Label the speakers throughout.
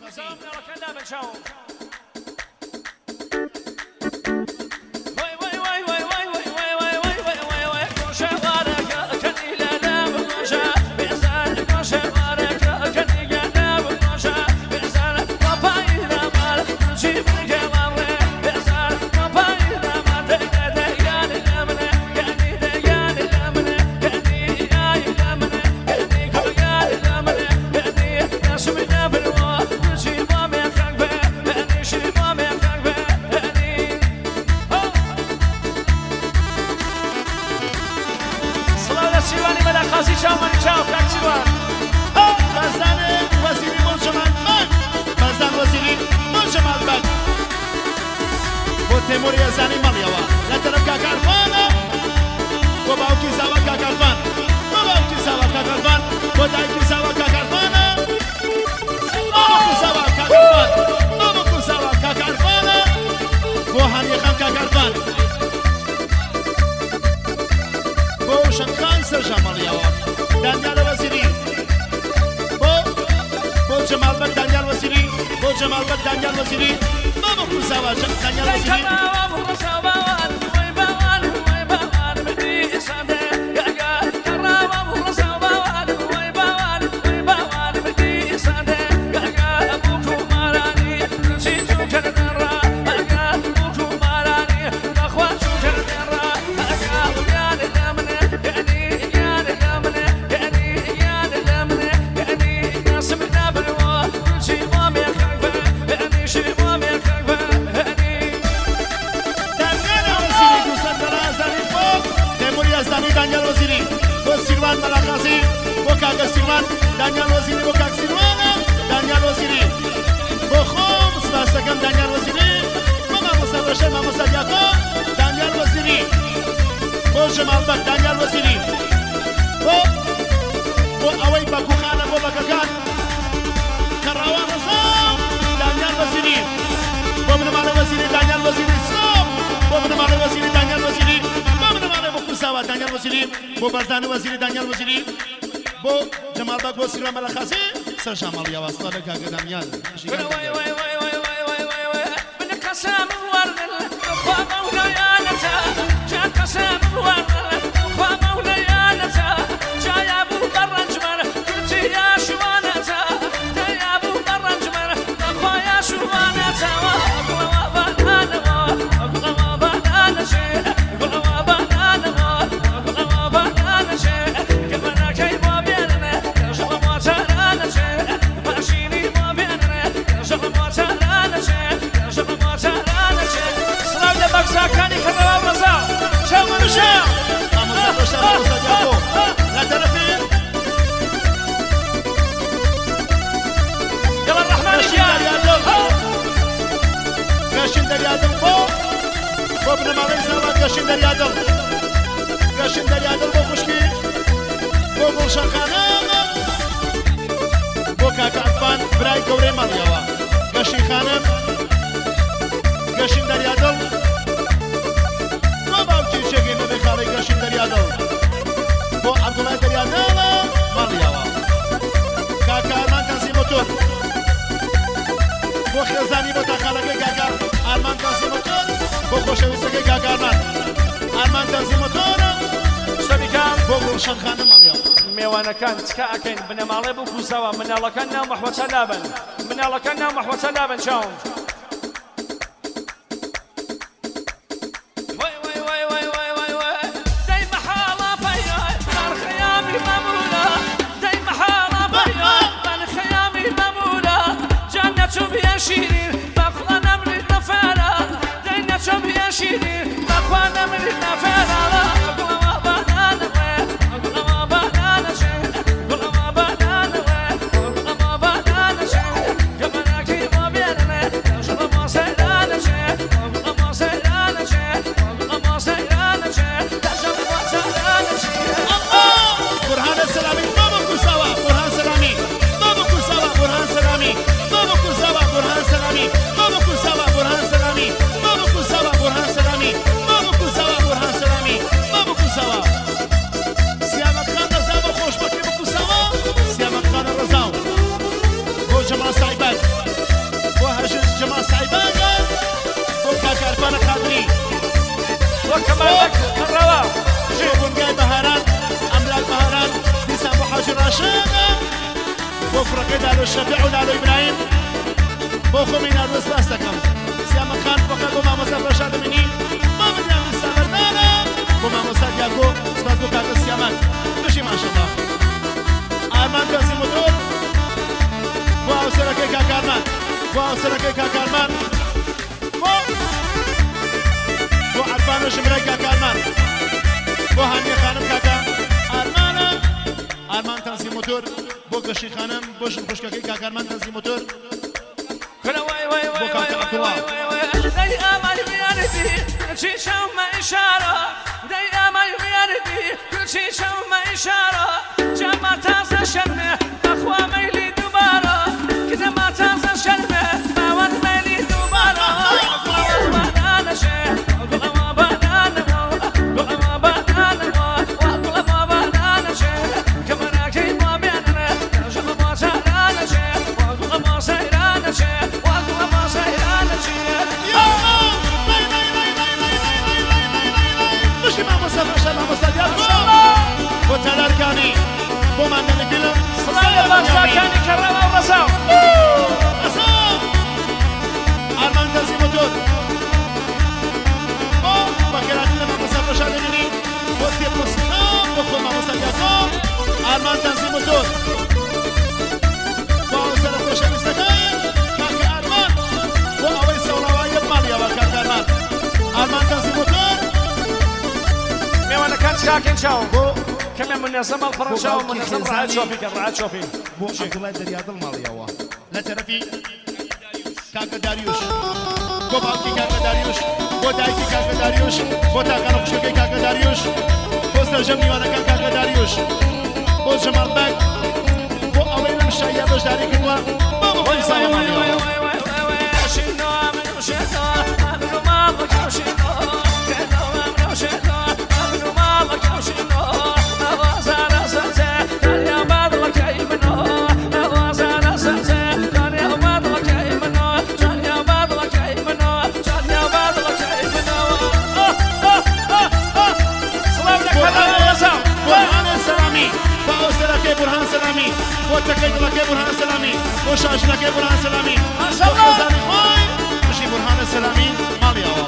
Speaker 1: تیمور یزدانی مالیاوا لطرف کاکارفانه و باوکی سوا کاکارفان و باوکی سوا کاکارفان و دایکی سوا کاکارفانه و باوکی سوا کاکارفان و باوکی سوا کاکارفانه و هانی خان کاکارفان و شنخان سرجا مالیاوا دانیال وزیری و جمال بک دانیال وزیری و جمال بک دانیال وزیری بابا كوساوا دانيال وزيري دانیال وزیری با سیروان ملاقاسی با کاغ سیروان دانیال وزیری با کاغ سیروان دانیال وزیری با خوب سپاسگزارم دانیال وزیری با ماموسا ماموسا دیاکو دانیال وزیری با جمال بک دانیال وزیری با اوی باکو خانه با بککان کراوان رزام دانیال وزیری با منمال وزیری دانیال وزیری سوم با منمال وزیری دانیال وزیری سوا دانیال وزیری با برزان وزیری دانیال وزیری با جمال بک با سیروان ملاقاسی سرجا مالیاوا استاد کاغ دانیال قشن دریادل قشن دریادل با خوشکی با گلشن خانم با کاکارفان برای گوره مالیاوا قشن خانم قشن دریادل با باوکی شگی نمی خالی قشن دریادل با عبدالله دریادل مالیاوا کاکارمان تنظیماتور با خیزانی با تخالقی کاکار آرمان تنظیماتور با خوشویستگی کاکارمان آرمان تنظیماتور شبیکان با گلشن خانم مالیاوا
Speaker 2: میوانەکان تکا ئەکەین بنەماڵێ بوو کووسەوە مناڵەکان ناو مەحوەتە لابن مناڵەکان ناو مەحوەتە لابن چاوم
Speaker 1: جمال سایبک جماعة سايبانا بوكا كارفانا قادري
Speaker 2: وكمان الروا
Speaker 1: جيبون جاي بهاران أملاك بهاران ديسان بو حاجي راشانا بو فرقي دالو الشفيع ودالو إبراهيم بو خومين أروس لاستكم سياما خان بوكا بو ماموسا فرشاد مني ما بدي أمن سابردانا بو ماموسا دياغو سباس بوكا سيامان بشي ما شاء الله آرمان تنسي موتور بو أوسركي كاكارمان بو أوسركي كاكارمان بو عرفان وشمري كاكارمان بو هاني خانم كاكا آرمانا آرمان تنسي موتور بو قشي خانم بو شمخوشكاكي كاكارمان تنسي موتور
Speaker 2: كنا واي واي واي واي واي داي امل بياردي كل شي شوم اشاره داي امل بياردي كل شي شوم اشاره جمع تازه شمه اخوة ميلي دوباره كده ما تازه شمه باوت ميلي دوباره انا شيء والله ما انا والله ما انا والله ما انا شيء كمان اكيد ما بيننا رجل ما انا شيء والله ما صاير انا شيء والله ما صاير انا شيء
Speaker 1: مشي مع مصطفى مع مصطفى وتلاركاني بومان نقلم
Speaker 2: صلاة الله كاني كرامة ورسام
Speaker 1: رسام أرمان تنسي موتور بكرات لما مصطفى شادمني وسيب مصطفى بخو مع مصطفى أرمان تنسي موتور وأوصل خوش مستقيم كاك أرمان وأوي سوراوي ماليا وكاك أرمان أرمان تنسي موتور
Speaker 2: ميوانا كان ساكن شاو كمان منظمة الفرنسا ومنظمة رعاية شوفي كرعاية شوفي
Speaker 1: بو عبد الله درياد الماليا لا ترفي كاكا داريوش بو باكي كاكا داريوش بو دايكي كاكا داريوش بو تاكا نخشوكي كاكا داريوش بو سرجمني وانا كاكا داريوش بو جمال باك بو اويل مشايا باش داري كدوا بابا خوي صايا ماليا برهان سلامي وتكيد لك برهان سلامي وشاش لك برهان سلامي
Speaker 2: ما شاء الله
Speaker 1: وخزاني خوي مشي برهان سلامي مالي الله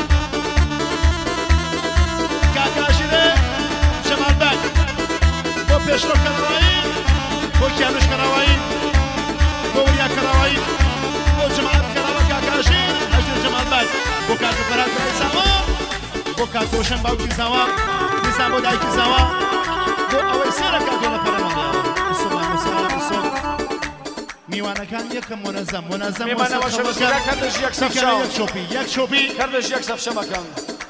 Speaker 1: كاكاشيري جمال باك بو بيشرو كراوي بو كيانوش كراوي بو وريا كراوي بو جمال كراوي كاكاشير اجل جمال باك بو كاكو فرات زاوا بو كاكو شنباوكي زاوا نسابو دايكي زاوا بو اوي سيرا كاكو لفرمان میوانه کان یکم منظم
Speaker 2: میوانه باشه بسیار کردش یک صف شاو
Speaker 1: یک شوپی
Speaker 2: کردش یک صف شما کن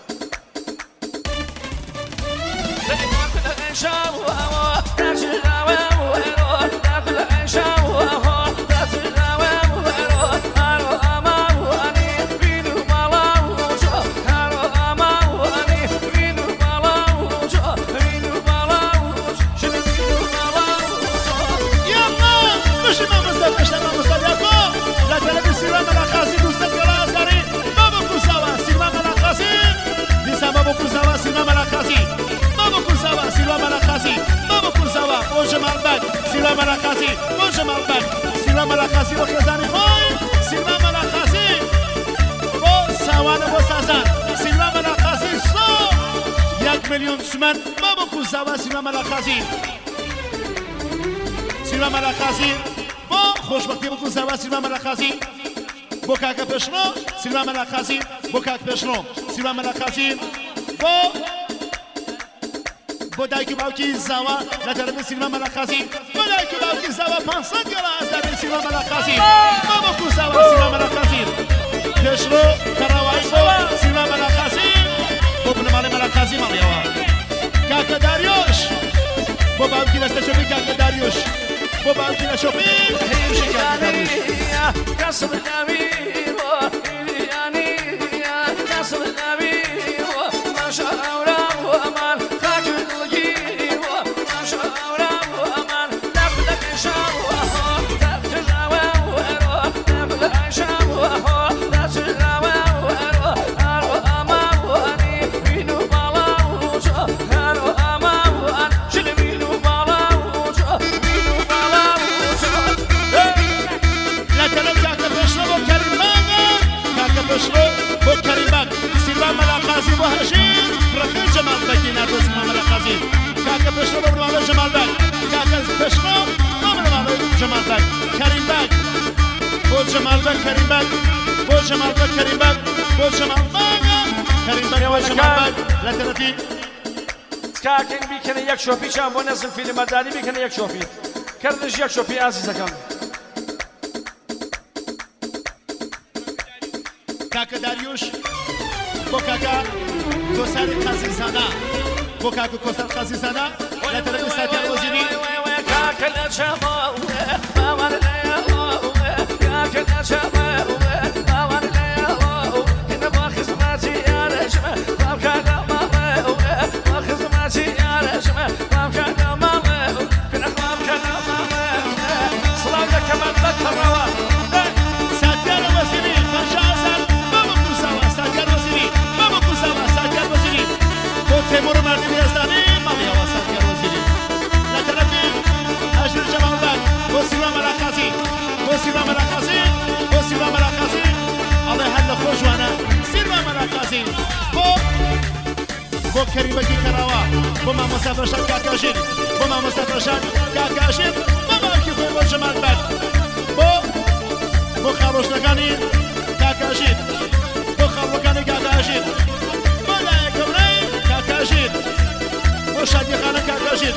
Speaker 2: سلام ملخصی خوش مالبک سلام ملخصی و خزانی خوی سلام ملخصی و سوانه و سازان سلام ملخصی سو 1 میلیون تومان بابا کوزاوا سلام ملخصی سلام ملخصی با خوشبختی با کوزاوا سلام ملخصی با کاک پشنو سلام ملخصی با کاک پشنو سلام ملخصی با دایکی باوکی زاوا لطرف سینما ملخصی با دایکی باوکی زاوا 500 گلا از در سینما ملخصی بابا کو زاوا سینما ملخصی پشنو کراوای با سینما ملخصی با بنمال ملخصی مالیوا کاک داریوش با باوکی لستشوی کاک داریوش با باوکی لشوی هیچ کاک داریوش کسب نبی و یعنی کسب نبی و مشاورا و امان Oh
Speaker 1: جمال بك كريم بك بو جمال بك كريم بك بو جمال بك كريم بك بو جمال بك لا ترتي
Speaker 2: سكاكن بيكن يك شوفي شام ونزل فيلم مداري بيكن يك شوفي كردش يك شوفي عزيزكم
Speaker 1: كاكا داريوش بو كاكا كوسار خزيزانا بو كاكا كوسار خزيزانا لا ترتي ساتي الوزيري
Speaker 2: كاكا الشباب ما ورا كاكا الشباب ما ورا كنا باخذ ماتي يا رجمه كاكا باخذ ماتي يا رجمه كاكا ما كنا كاكا ما سلام لك من ذكر
Speaker 1: ساتي الوزيري ما شاء الله بابا كوساوا ساتي الوزيري بابا كوساوا ساتي الوزيري بو تيمور مردي يزداني ما بيوا ساتي الوزيري لا ترتي أجر جمال بك وسيلة مراكزي وسيلة مراكزي وسيلة مراكزي الله يهلا خوش وانا سيلة مراكزي بو كريمكي كراوا بو ما مسافرشان كاكاشين بو ما مسافرشان كاكاشين بو ما كي خوي جمال بك بو خاروش نكاني كاكاشين بو خاروكاني كاكاشين بو لا يكبري كاكاشين بو شادي خانه كاكاشين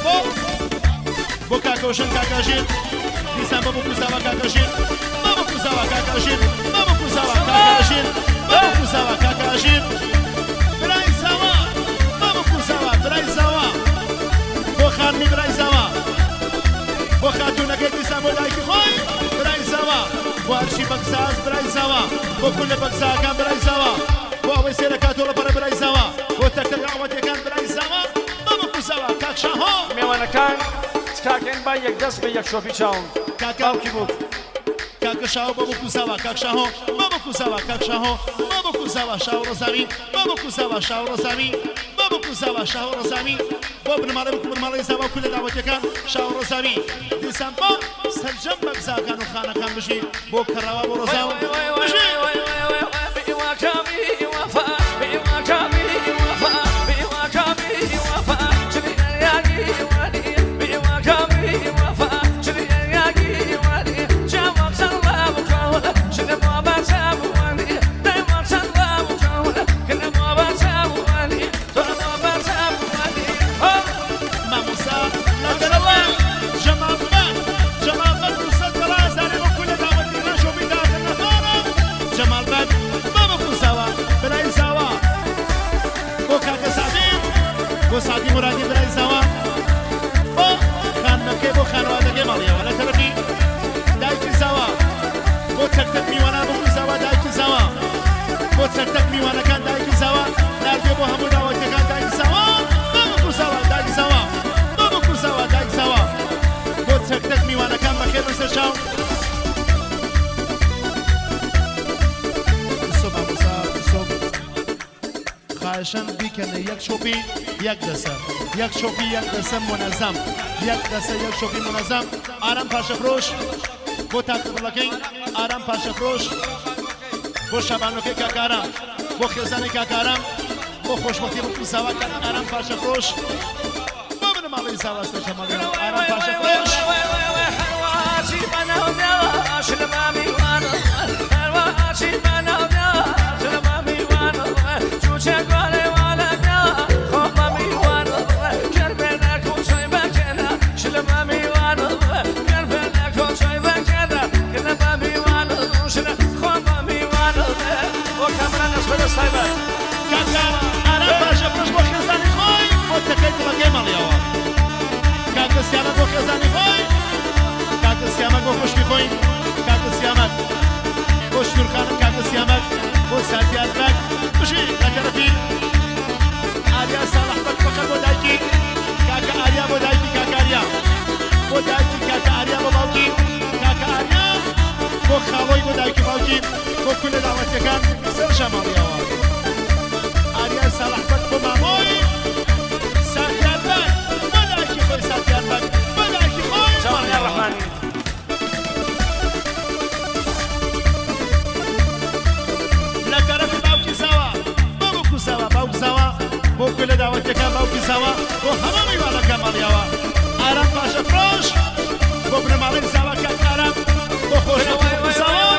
Speaker 1: بو كاكوشن كاكاشين ديسان بابو كوزاوا كاكاشين بابو كوزاوا كاكاشين بابو كوزاوا كاكاشين بابو كوزاوا كاكاشين براي سوا بابو كوزاوا براي سوا بو خاني براي سوا بو خاتونا ديسان بو دايكي خوي براي سوا بو ارشي بكساز براي سوا بو كل بكسا كان براي سوا بو ويسير كاتولا براي سوا بو تكتك عواتي كان براي سوا بابو كوزاوا كاكشاهو
Speaker 2: ميوانا كان سكاكن با يك دست به یک شوفی چاون
Speaker 1: كاكا
Speaker 2: کی بود
Speaker 1: كاكا شاو بابو كوزاوا كاكشاهو بابو كوزاوا كاكشاهو بابو كوزاوا شاو روزامي بابو كوزاوا شاو روزامي بابو كوزاوا شاو روزامي بابو نمالي بكم نمالي سوا كل دعوتي كان شاو روزامي ديسمبر سرجم بكزا كانوا خانا كان بشي بو كراوا بو روزاو بشي سعدي مرادي براي سوا بو خان مكي بو خانوادگي ماليا ولا تربي دايكي سوا بو تكتك ميوانا بو سوا دايكي سوا بو تكتك ميوانا كان دايكي سوا نارجي بو همو داوتي كان دايكي سوا بو سوا دايكي سوا بو سوا دايكي سوا بو تكتك ميوانا كان بخير نسشاو الصبح موسى الصبح خواهشان بیکنه یک شوپی یک دسته یک شوپی یک دسته منظم یک دسته یک شوپی منظم آرام پاشه فروش بو تاکت بلکین آرام پاشه فروش بو شبانوکی کاکارم بو خیزانی کاکارم بو خوشبختی بو سوا کن آرام پاشه فروش بو من مالی سوا است شمالی آرام پاشه فروش Arам paşa froş, bu premalen sava kakarım, bu hoş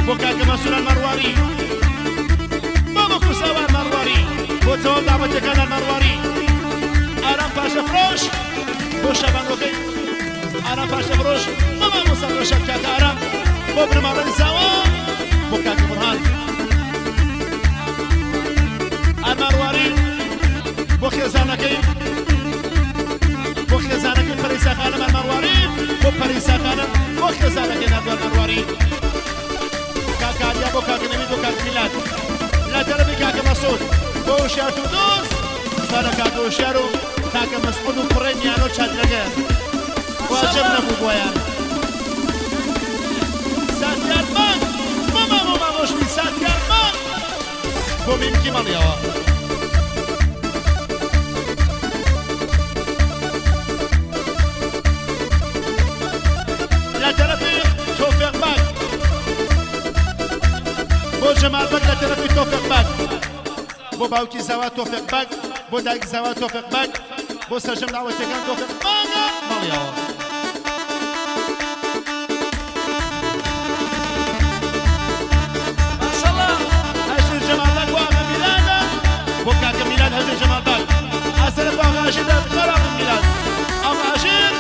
Speaker 1: بۆ کاکە مەسوور ئەلمەڕواری بۆ کوساوە ئەلمەڕواری بۆ تەواو داوەتەکان ئەلمەڕواری ئارام پاشەفرۆش بۆ شەبانگۆکەی ئارام پاشەفرۆش بۆ مامۆستا ڕۆشن کاکە ئارام بۆ بنەماڵەی زاوە بۆ کاکە بڕهان ئەلمەڕواری بۆ خێزانەکەی بۆ خێزانەکەی پەرەیساخانم ئەلمەڕواری بۆ پەرەیساخانم بۆ خێزانەکەی ناردووە ئەلمەڕواری کاکاریا بۆ کاکنەوی بۆ کاکمیلات لە تەرەفی کاکە مەسعود بۆ وشیار و دۆست سارە کاکە وشیار و کاکە مەسعود و پڕێ میانۆ چادرەگە واجب نەبوو بۆیان ساتیارمان بۆ مامۆشتی ساتیارمان بۆ میمکی مەڵیەوە لە تەرەفی تۆفیق بەگ بۆ جەمال بەگ لە تەرەفی تۆفیق بەگ بۆ باوکی زەوا تۆفیق بەگ بۆ دایک زەوا تۆفیق بەگ بۆ سەرجەم داوەتەکان تۆفیق بەگە مەڵیەوە هەژر جەمال بەگ بۆ ئاغا میلادە بۆ کاکە میلاد هەژر جەمال بەگ ئەسەرە بۆ ئاغا هەژر خەرا میلاد ئاغا هەژر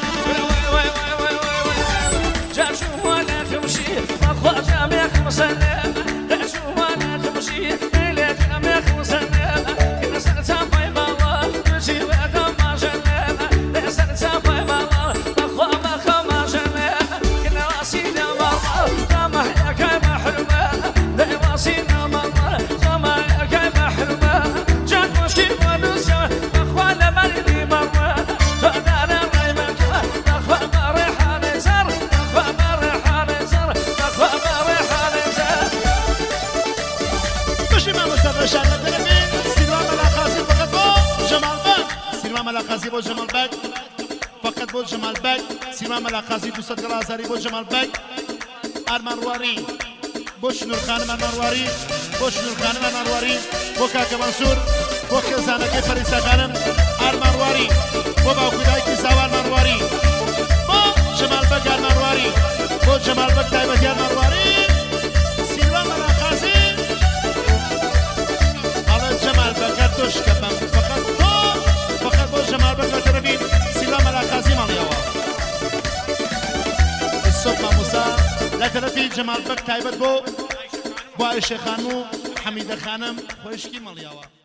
Speaker 1: مەلاقازی بۆ جەمال بەگ فقط بۆ جەمال بەگ سیما مەلاقازی 200 گەڵازاری بۆ جەمال بەگ ئەرمانواری بۆ شنوورخانم ئەرمانواری بۆ شنوورخانم ئەرمانواری بۆ کاکە مەنسوور بۆ خێزانەکەی پەرەیساخانم ئەرمانواری بۆ باوکودایکی زاوا ئەرمانواری بۆ جەمال بەگ ئەرمانواری بۆ جەمال بەگ تایبەتی ئەرمانواری سیما مەلاقازی ئەڵە جەمال بەگە تۆشکە بەم فقط بۆ جەمال بەگ لە تەرەفی سیما مەلاقازی ماڵیەوە سۆف مامۆستا لە تەرەفی جەمال بەگ تایبەت بۆ عایشە خانم و حەمیدە خانم خۆشکی ماڵیەوە